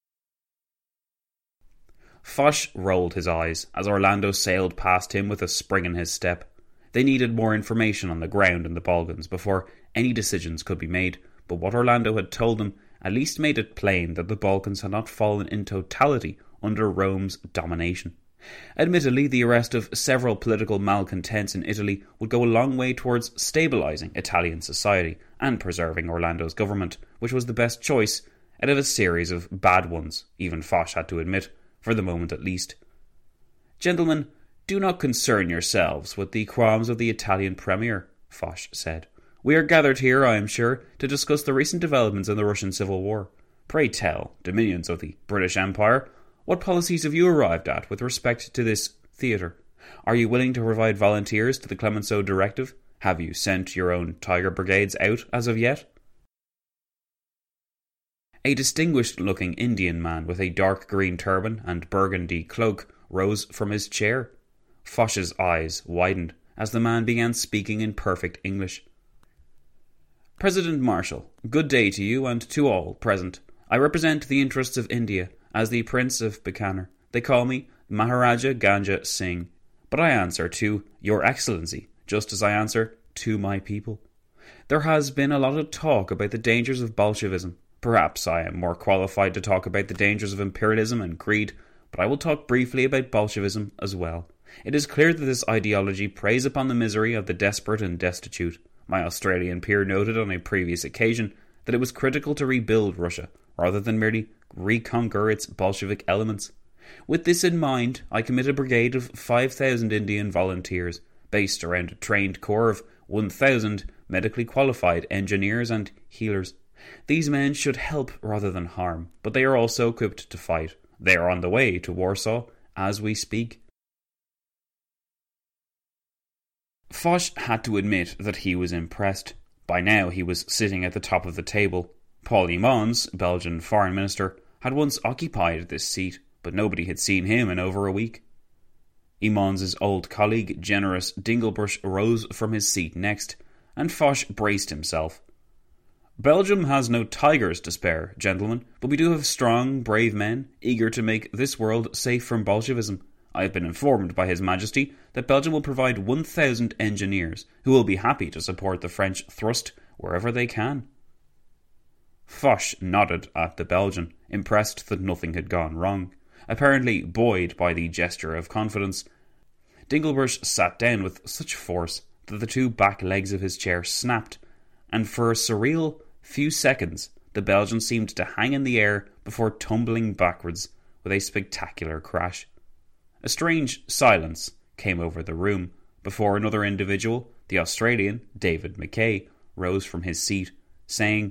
Foch rolled his eyes as Orlando sailed past him with a spring in his step. They needed more information on the ground in the Balkans before any decisions could be made, but what Orlando had told them at least made it plain that the Balkans had not fallen in totality under Rome's domination. Admittedly, the arrest of several political malcontents in Italy would go a long way towards stabilising Italian society and preserving Orlando's government, which was the best choice out of a series of bad ones, even Foch had to admit, for the moment at least. Gentlemen, do not concern yourselves with the qualms of the Italian Premier, Foch said. We are gathered here, I am sure, to discuss the recent developments in the Russian Civil War. Pray tell, dominions of the British Empire, what policies have you arrived at with respect to this theatre? Are you willing to provide volunteers to the Clemenceau Directive? Have you sent your own Tiger Brigades out as of yet? A distinguished-looking Indian man with a dark green turban and burgundy cloak rose from his chair. Foch's eyes widened as the man began speaking in perfect English. President Marshal, good day to you and to all present. I represent the interests of India as the Prince of Bikaner. They call me Maharaja Ganja Singh, but I answer to Your Excellency, just as I answer to my people. There has been a lot of talk about the dangers of Bolshevism. Perhaps I am more qualified to talk about the dangers of imperialism and greed, but I will talk briefly about Bolshevism as well. It is clear that this ideology preys upon the misery of the desperate and destitute. My Australian peer noted on a previous occasion that it was critical to rebuild Russia, rather than merely reconquer its Bolshevik elements. With this in mind, I commit a brigade of five thousand Indian volunteers, based around a trained corps of one thousand medically qualified engineers and healers. These men should help rather than harm, but they are also equipped to fight. They are on the way to Warsaw as we speak. Foch had to admit that he was impressed. By now he was sitting at the top of the table. Paul Imons, Belgian foreign minister, had once occupied this seat, but nobody had seen him in over a week. Emans's old colleague, generous Dinkelbusch, rose from his seat next, and Foch braced himself. Belgium has no tigers to spare, gentlemen, but we do have strong, brave men, eager to make this world safe from Bolshevism. I have been informed by His Majesty that Belgium will provide one thousand engineers, who will be happy to support the French thrust wherever they can. Foch nodded at the Belgian, impressed that nothing had gone wrong, apparently buoyed by the gesture of confidence. Dinkelbusch sat down with such force that the two back legs of his chair snapped, and for a surreal few seconds the Belgian seemed to hang in the air before tumbling backwards with a spectacular crash. A strange silence came over the room before another individual, the Australian, David Mackay, rose from his seat, saying,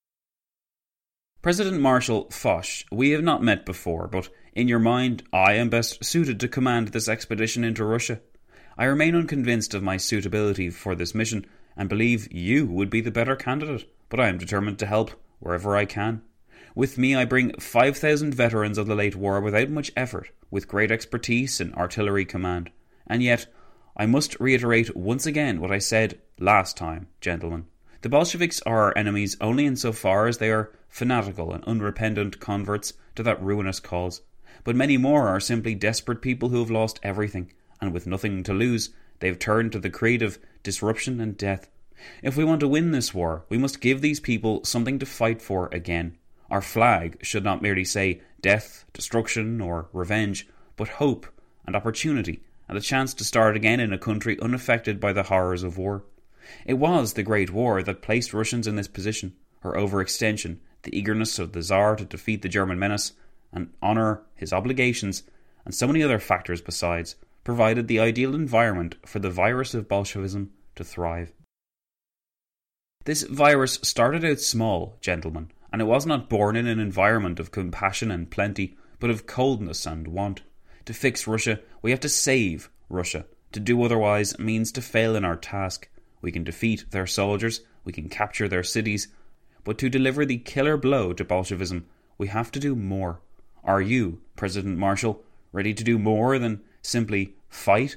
President Marshal Foch, we have not met before, but in your mind I am best suited to command this expedition into Russia. I remain unconvinced of my suitability for this mission, and believe you would be the better candidate, but I am determined to help wherever I can. With me I bring five thousand veterans of the late war without much effort, with great expertise in artillery command. And yet, I must reiterate once again what I said last time, gentlemen. The Bolsheviks are our enemies only insofar as they are fanatical and unrepentant converts to that ruinous cause. But many more are simply desperate people who have lost everything, and with nothing to lose, they have turned to the creed of disruption and death. If we want to win this war, we must give these people something to fight for again. Our flag should not merely say death, destruction, or revenge, but hope and opportunity, and a chance to start again in a country unaffected by the horrors of war. It was the Great War that placed Russians in this position. Her overextension, the eagerness of the Tsar to defeat the German menace and honour his obligations, and so many other factors besides, provided the ideal environment for the virus of Bolshevism to thrive. This virus started out small, gentlemen, and it was not born in an environment of compassion and plenty, but of coldness and want. To fix Russia, we have to save Russia. To do otherwise means to fail in our task. We can defeat their soldiers, we can capture their cities, but to deliver the killer blow to Bolshevism, we have to do more. Are you, President Marshal, ready to do more than simply fight?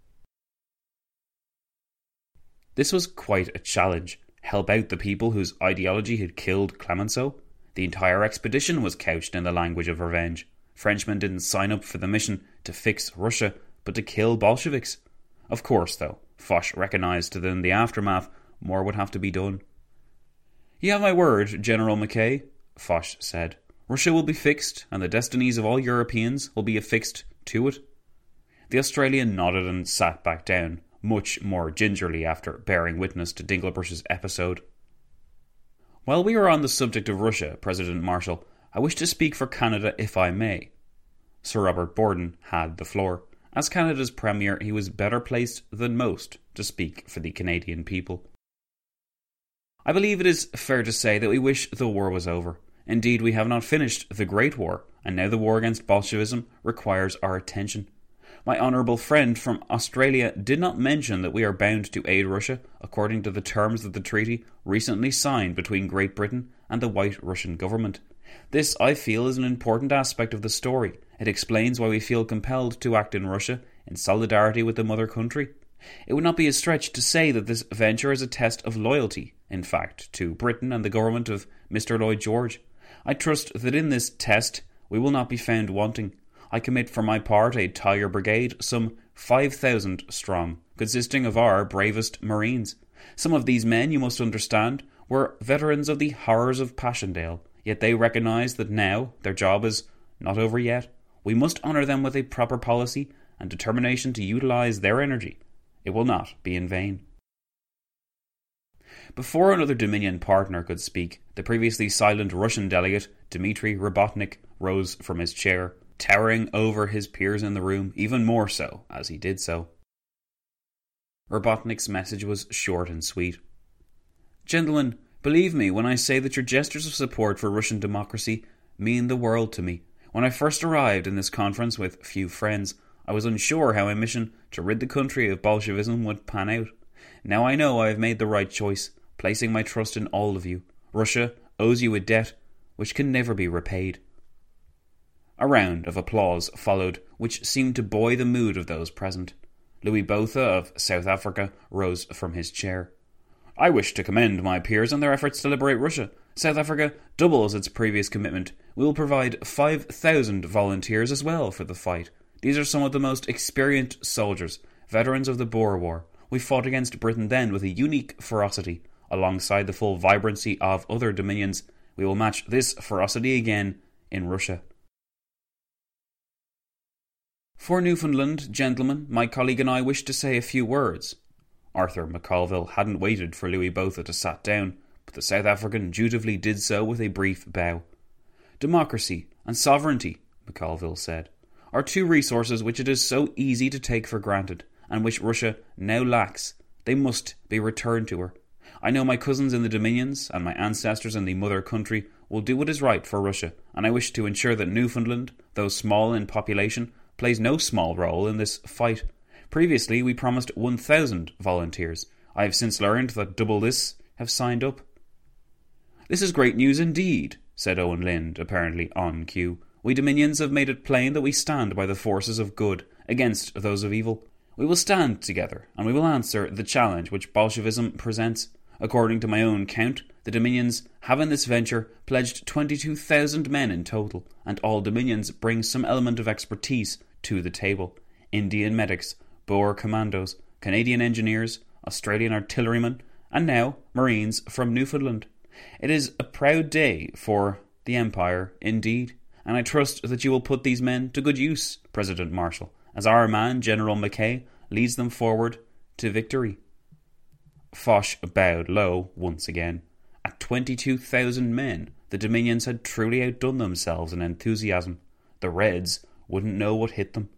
This was quite a challenge. Help out the people whose ideology had killed Clemenceau? The entire expedition was couched in the language of revenge. Frenchmen didn't sign up for the mission to fix Russia, but to kill Bolsheviks. Of course, though, Foch recognised that in the aftermath, more would have to be done. You have my word, General Mackay, Foch said. Russia will be fixed, and the destinies of all Europeans will be affixed to it. The Australian nodded and sat back down, much more gingerly after bearing witness to Dinkelbusch's episode. While we are on the subject of Russia, President Marshal, I wish to speak for Canada if I may. Sir Robert Borden had the floor. As Canada's Premier, he was better placed than most to speak for the Canadian people. I believe it is fair to say that we wish the war was over. Indeed, we have not finished the Great War, and now the war against Bolshevism requires our attention. My honourable friend from Australia did not mention that we are bound to aid Russia according to the terms of the treaty recently signed between Great Britain and the White Russian government. This, I feel, is an important aspect of the story. It explains why we feel compelled to act in Russia in solidarity with the mother country. It would not be a stretch to say that this venture is a test of loyalty, in fact, to Britain and the government of Mister Lloyd George. I trust that in this test we will not be found wanting. I commit for my part a Tiger Brigade, some five thousand strong, consisting of our bravest Marines. Some of these men, you must understand, were veterans of the horrors of Passchendaele, yet they recognise that now their job is not over yet. We must honour them with a proper policy and determination to utilise their energy. It will not be in vain. Before another Dominion partner could speak, the previously silent Russian delegate, Dmitry Robotnik, rose from his chair, towering over his peers in the room, even more so as he did so. Robotnik's message was short and sweet. Gentlemen, believe me when I say that your gestures of support for Russian democracy mean the world to me. When I first arrived in this conference with few friends, I was unsure how my mission to rid the country of Bolshevism would pan out. Now I know I have made the right choice, placing my trust in all of you. Russia owes you a debt which can never be repaid. A round of applause followed, which seemed to buoy the mood of those present. Louis Botha of South Africa rose from his chair. I wish to commend my peers on their efforts to liberate Russia. South Africa doubles its previous commitment. We will provide five thousand volunteers as well for the fight. These are some of the most experienced soldiers, veterans of the Boer War. We fought against Britain then with a unique ferocity. Alongside the full vibrancy of other dominions, we will match this ferocity again in Russia. For Newfoundland, gentlemen, my colleague and I wish to say a few words. Arthur McColville hadn't waited for Louis Botha to sat down, but the South African dutifully did so with a brief bow. Democracy and sovereignty, McColville said, are two resources which it is so easy to take for granted, and which Russia now lacks. They must be returned to her. I know my cousins in the Dominions and my ancestors in the mother country will do what is right for Russia, and I wish to ensure that Newfoundland, though small in population, plays no small role in this fight. Previously, we promised one thousand volunteers. I have since learned that double this have signed up. This is great news indeed, said Owen Lind, apparently on cue. We Dominions have made it plain that we stand by the forces of good against those of evil. We will stand together, and we will answer the challenge which Bolshevism presents. According to my own count, the Dominions have in this venture pledged twenty-two thousand men in total, and all Dominions bring some element of expertise to the table. Indian medics, Boer commandos, Canadian engineers, Australian artillerymen, and now Marines from Newfoundland. It is a proud day for the Empire, indeed, and I trust that you will put these men to good use, President Marshall, as our man, General Mackay, leads them forward to victory. Foch bowed low once again. At twenty-two thousand men, the Dominions had truly outdone themselves in enthusiasm. The Reds wouldn't know what hit them.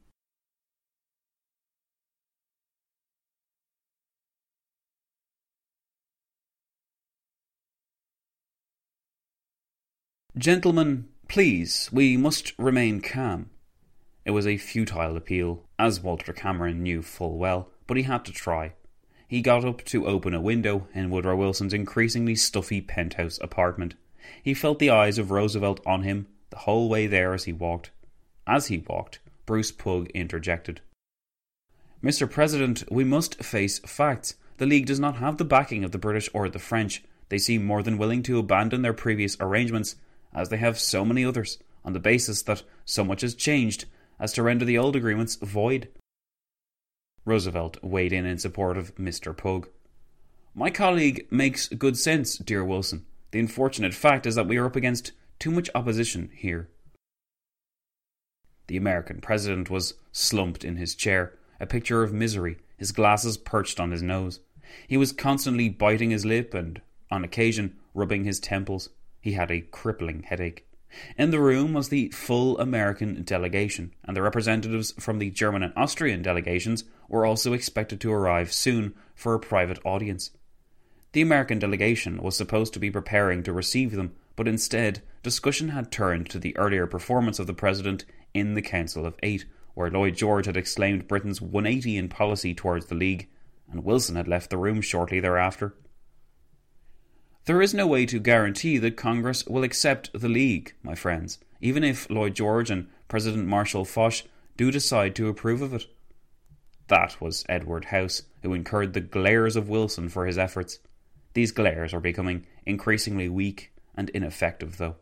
Gentlemen, please, we must remain calm. It was a futile appeal, as Walter Cameron knew full well, but he had to try. He got up to open a window in Woodrow Wilson's increasingly stuffy penthouse apartment. He felt the eyes of Roosevelt on him the whole way there as he walked. As he walked, Bruce Pugh interjected. Mister President, we must face facts. The League does not have the backing of the British or the French. They seem more than willing to abandon their previous arrangements, as they have so many others, on the basis that so much has changed as to render the old agreements void. Roosevelt weighed in in support of Mister Pugh. My colleague makes good sense, dear Wilson. The unfortunate fact is that we are up against too much opposition here. The American president was slumped in his chair, a picture of misery, his glasses perched on his nose. He was constantly biting his lip and, on occasion, rubbing his temples. He had a crippling headache. In the room was the full American delegation, and the representatives from the German and Austrian delegations were also expected to arrive soon for a private audience. The American delegation was supposed to be preparing to receive them, but instead, discussion had turned to the earlier performance of the President in the Council of Eight, where Lloyd George had exclaimed Britain's one eighty in policy towards the League, and Wilson had left the room shortly thereafter. There is no way to guarantee that Congress will accept the League, my friends, even if Lloyd George and President Marshall Foch do decide to approve of it. That was Edward House, who incurred the glares of Wilson for his efforts. These glares are becoming increasingly weak and ineffective, though.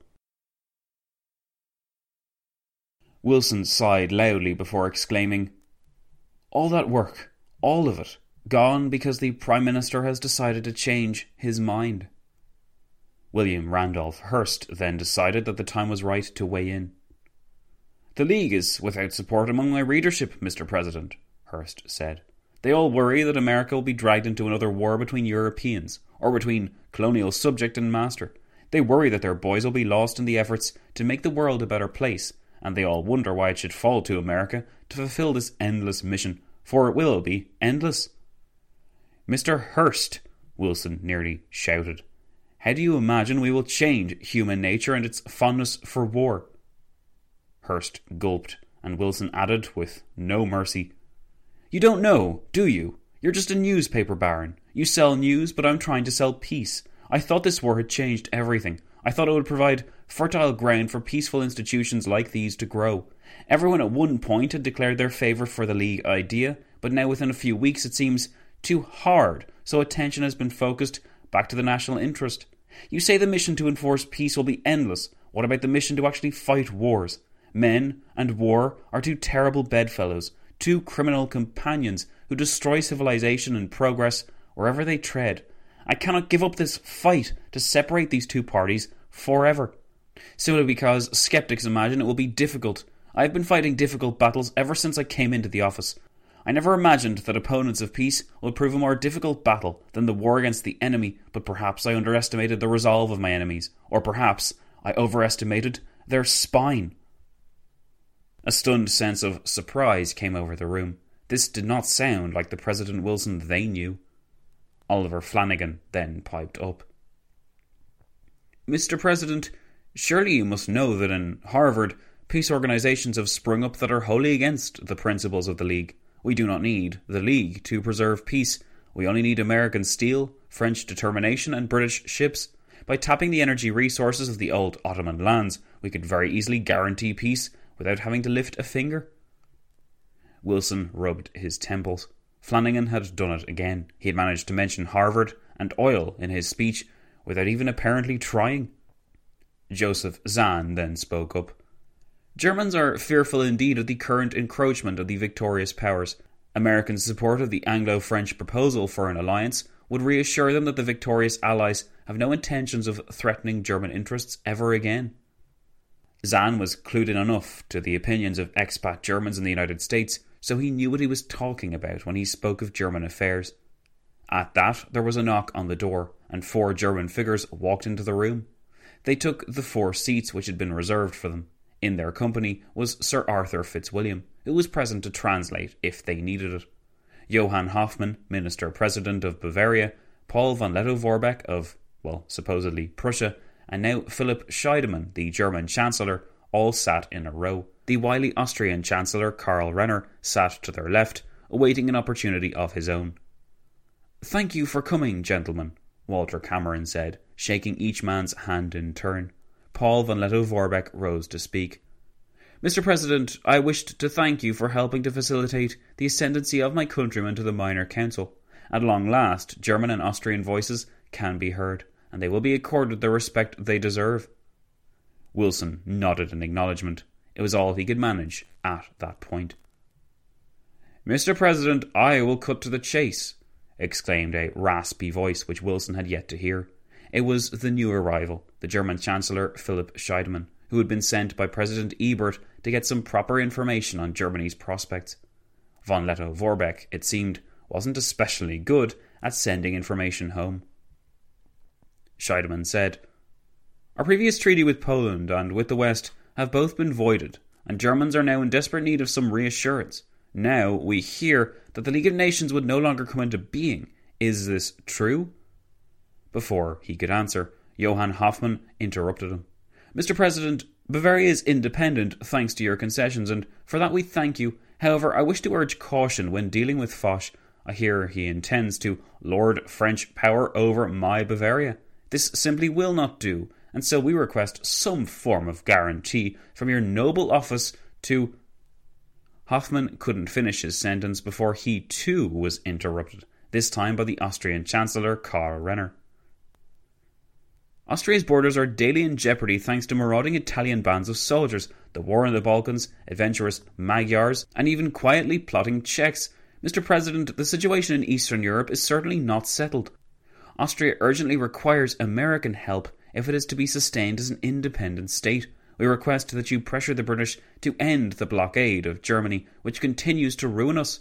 Wilson sighed loudly before exclaiming, All that work, all of it, gone because the Prime Minister has decided to change his mind. William Randolph Hearst then decided that the time was right to weigh in. The League is without support among my readership, Mister President, Hearst said. They all worry that America will be dragged into another war between Europeans, or between colonial subject and master. They worry that their boys will be lost in the efforts to make the world a better place, and they all wonder why it should fall to America to fulfill this endless mission, for it will be endless. Mister Hearst, Wilson nearly shouted. How do you imagine we will change human nature and its fondness for war? Hearst gulped, and Wilson added with no mercy, You don't know, do you? You're just a newspaper baron. You sell news, but I'm trying to sell peace. I thought this war had changed everything. I thought it would provide fertile ground for peaceful institutions like these to grow. Everyone at one point had declared their favour for the League idea, but now within a few weeks it seems too hard, so attention has been focused back to the national interest. You say the mission to enforce peace will be endless. What about the mission to actually fight wars? Men and war are two terrible bedfellows, two criminal companions who destroy civilization and progress wherever they tread. I cannot give up this fight to separate these two parties forever. Simply because skeptics imagine it will be difficult. I have been fighting difficult battles ever since I came into the office. I never imagined that opponents of peace would prove a more difficult battle than the war against the enemy, but perhaps I underestimated the resolve of my enemies, or perhaps I overestimated their spine. A stunned sense of surprise came over the room. This did not sound like the President Wilson they knew. Oliver Flanagan then piped up. Mister President, surely you must know that in Harvard, peace organisations have sprung up that are wholly against the principles of the League. We do not need the League to preserve peace. We only need American steel, French determination and British ships. By tapping the energy resources of the old Ottoman lands, we could very easily guarantee peace without having to lift a finger. Wilson rubbed his temples. Flanagan had done it again. He had managed to mention Harvard and oil in his speech without even apparently trying. Joseph Zahn then spoke up. Germans are fearful indeed of the current encroachment of the victorious powers. American support of the Anglo-French proposal for an alliance would reassure them that the victorious allies have no intentions of threatening German interests ever again. Zahn was clued in enough to the opinions of expat Germans in the United States, so he knew what he was talking about when he spoke of German affairs. At that, there was a knock on the door, and four German figures walked into the room. They took the four seats which had been reserved for them. In their company was Sir Arthur Fitzwilliam, who was present to translate if they needed it. Johann Hoffmann, Minister-President of Bavaria, Paul von Lettow-Vorbeck of, well, supposedly Prussia, and now Philipp Scheidemann, the German Chancellor, all sat in a row. The wily Austrian Chancellor Karl Renner sat to their left, awaiting an opportunity of his own. "Thank you for coming, gentlemen," Walter Cameron said, shaking each man's hand in turn. Paul von Lettow-Vorbeck rose to speak. "Mister President, I wished to thank you for helping to facilitate the ascendancy of my countrymen to the Minor Council. At long last, German and Austrian voices can be heard, and they will be accorded the respect they deserve." Wilson nodded in acknowledgement. It was all he could manage at that point. "Mister President, I will cut to the chase," exclaimed a raspy voice which Wilson had yet to hear. It was the new arrival, the German Chancellor Philipp Scheidemann, who had been sent by President Ebert to get some proper information on Germany's prospects. Von Lettow-Vorbeck, it seemed, wasn't especially good at sending information home. Scheidemann said, "Our previous treaty with Poland and with the West have both been voided, and Germans are now in desperate need of some reassurance. Now we hear that the League of Nations would no longer come into being. Is this true?" Before he could answer, Johann Hoffmann interrupted him. "Mister President, Bavaria is independent thanks to your concessions, and for that we thank you. However, I wish to urge caution when dealing with Foch. I hear he intends to lord French power over my Bavaria. This simply will not do, and so we request some form of guarantee from your noble office to—" Hoffmann couldn't finish his sentence before he too was interrupted, this time by the Austrian Chancellor Karl Renner. "Austria's borders are daily in jeopardy thanks to marauding Italian bands of soldiers, the war in the Balkans, adventurous Magyars, and even quietly plotting Czechs. Mister President, the situation in Eastern Europe is certainly not settled. Austria urgently requires American help if it is to be sustained as an independent state. We request that you pressure the British to end the blockade of Germany, which continues to ruin us."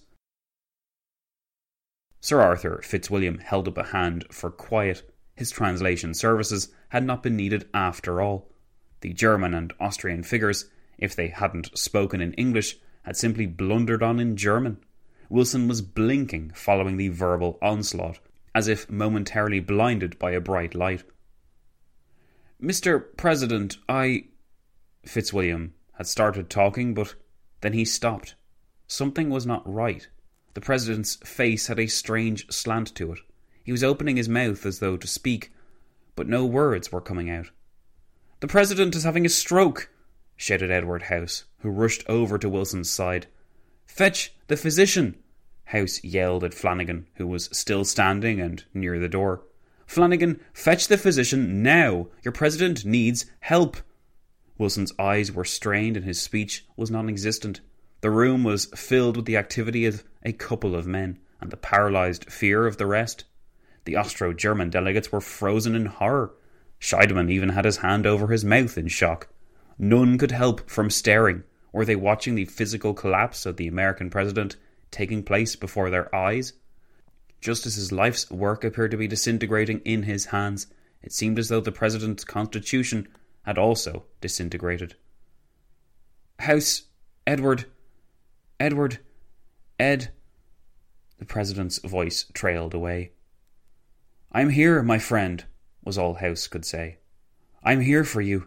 Sir Arthur Fitzwilliam held up a hand for quiet. His translation services had not been needed after all. The German and Austrian figures, if they hadn't spoken in English, had simply blundered on in German. Wilson was blinking following the verbal onslaught, as if momentarily blinded by a bright light. "Mister President, I—" Fitzwilliam had started talking, but then he stopped. Something was not right. The President's face had a strange slant to it. He was opening his mouth as though to speak, but no words were coming out. "The President is having a stroke," shouted Edward House, who rushed over to Wilson's side. "Fetch the physician," House yelled at Flanagan, who was still standing and near the door. "Flanagan, fetch the physician now. Your President needs help." Wilson's eyes were strained and his speech was non-existent. The room was filled with the activity of a couple of men and the paralysed fear of the rest. The Austro-German delegates were frozen in horror. Scheidemann even had his hand over his mouth in shock. None could help from staring. Were they watching the physical collapse of the American president taking place before their eyes? Just as his life's work appeared to be disintegrating in his hands, it seemed as though the president's constitution had also disintegrated. "House, Edward, Edward, Ed..." The president's voice trailed away. "I'm here, my friend," was all House could say. "I'm here for you."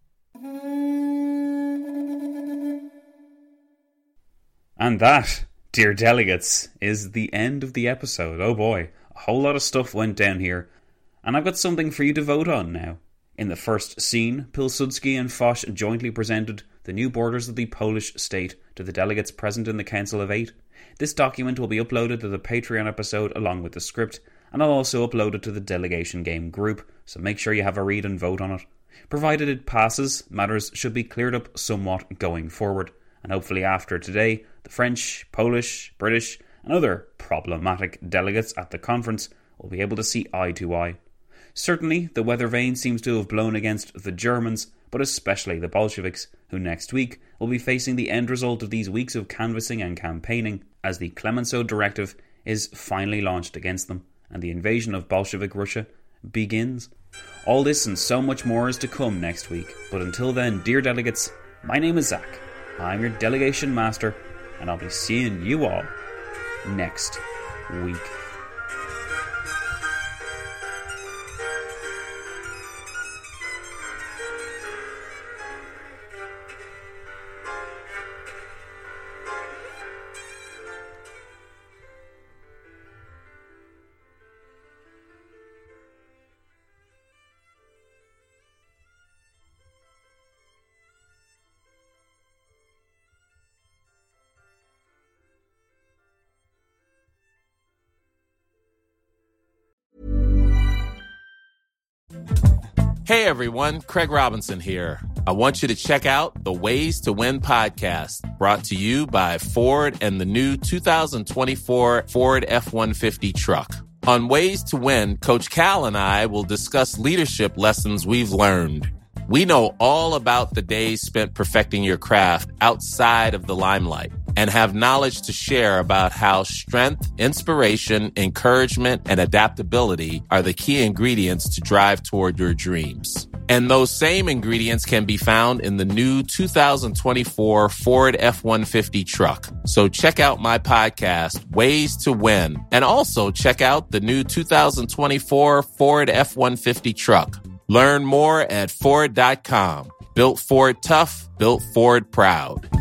And that, dear delegates, is the end of the episode. Oh boy, a whole lot of stuff went down here, and I've got something for you to vote on now. In the first scene, Pilsudski and Foch jointly presented the new borders of the Polish state to the delegates present in the Council of Eight. This document will be uploaded to the Patreon episode along with the script, and I'll also upload it to the Delegation Game group, so make sure you have a read and vote on it. Provided it passes, matters should be cleared up somewhat going forward, and hopefully after today, the French, Polish, British, and other problematic delegates at the conference will be able to see eye to eye. Certainly, the weather vane seems to have blown against the Germans, but especially the Bolsheviks, who next week will be facing the end result of these weeks of canvassing and campaigning, as the Clemenceau Directive is finally launched against them, and the invasion of Bolshevik Russia begins. All this and so much more is to come next week, but until then, dear delegates, my name is Zach, I'm your delegation master, and I'll be seeing you all next week. Hey everyone, Craig Robinson here. I want you to check out the Ways to Win podcast, brought to you by Ford and the new two thousand twenty-four Ford F one fifty truck. On Ways to Win, Coach Cal and I will discuss leadership lessons we've learned. We know all about the days spent perfecting your craft outside of the limelight and have knowledge to share about how strength, inspiration, encouragement, and adaptability are the key ingredients to drive toward your dreams. And those same ingredients can be found in the new two thousand twenty-four Ford F one fifty truck. So check out my podcast, Ways to Win, and also check out the new two thousand twenty-four Ford F one fifty truck. Learn more at Ford dot com. Built Ford tough, built Ford proud.